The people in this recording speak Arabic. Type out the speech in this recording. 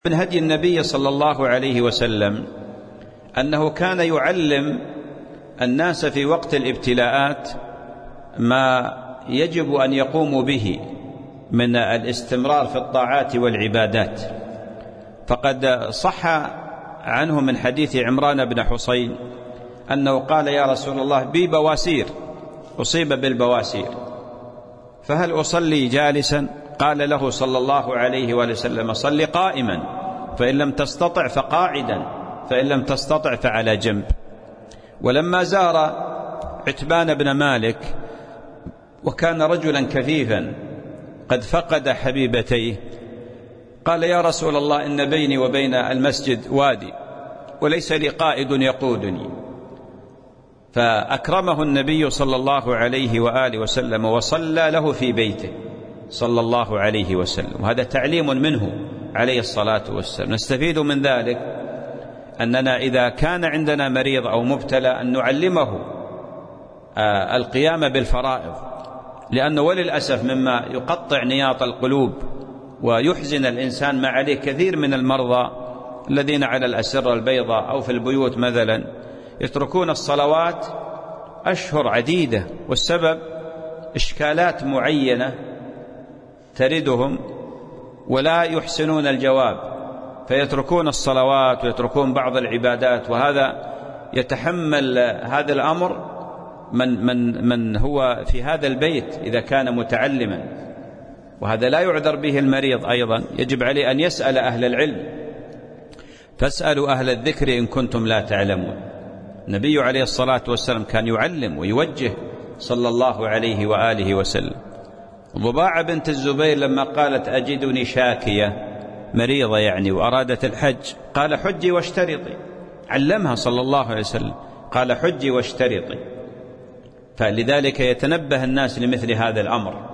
من هدي النبي صلى الله عليه وسلم أنه كان يعلم الناس في وقت الابتلاءات ما يجب أن يقوموا به من الاستمرار في الطاعات والعبادات. فقد صح عنه من حديث عمران بن حصين أنه قال: يا رسول الله، بي بواسير، أصيب بالبواسير، فهل أصلي جالسا؟ قال له صلى الله عليه وسلم: صل قائما، فإن لم تستطع فقاعدا، فإن لم تستطع فعلى جنب. ولما زار عتبان بن مالك وكان رجلا كفيفا قد فقد حبيبتيه، قال: يا رسول الله، إن بيني وبين المسجد وادي وليس لي قائد يقودني. فأكرمه النبي صلى الله عليه وآله وسلم وصلى له في بيته صلى الله عليه وسلم. وهذا تعليم منه عليه الصلاة والسلام. نستفيد من ذلك أننا إذا كان عندنا مريض أو مبتلى أن نعلمه القيام بالفرائض، لأنه وللأسف مما يقطع نياط القلوب ويحزن الإنسان ما عليه كثير من المرضى الذين على الأسرة البيضاء أو في البيوت مثلا يتركون الصلوات أشهر عديدة، والسبب إشكالات معينة تردهم ولا يحسنون الجواب، فيتركون الصلوات ويتركون بعض العبادات. وهذا يتحمل هذا الأمر من هو في هذا البيت إذا كان متعلما، وهذا لا يعذر به المريض. أيضا يجب عليه أن يسأل أهل العلم، فاسألوا أهل الذكر إن كنتم لا تعلمون. النبي عليه الصلاة والسلام كان يعلم ويوجه صلى الله عليه وآله وسلم. ضباعة بنت الزبير لما قالت: أجدني شاكية، مريضة يعني، وأرادت الحج، قال: حجي واشترطي. علمها صلى الله عليه وسلم، قال: حجي واشترطي. فلذلك يتنبه الناس لمثل هذا الأمر.